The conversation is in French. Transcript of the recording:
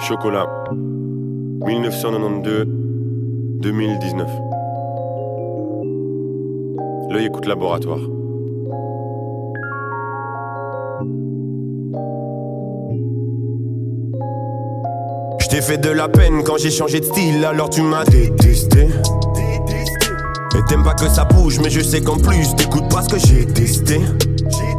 Chocolat, 1992-2019. L'œil écoute laboratoire. Je t'ai fait de la peine quand j'ai changé de style, alors tu m'as détesté. Et t'aimes pas que ça bouge, mais je sais qu'en plus t'écoutes pas ce que j'ai testé.